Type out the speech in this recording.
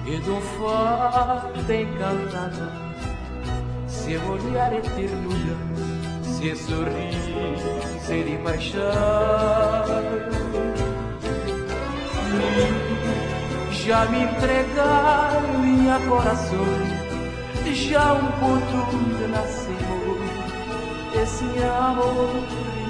ed un forte incantata, se olhar é ternura, se sorriso de paixão. Já me entregaram minha coração, já um ponto de nascimento, esse amor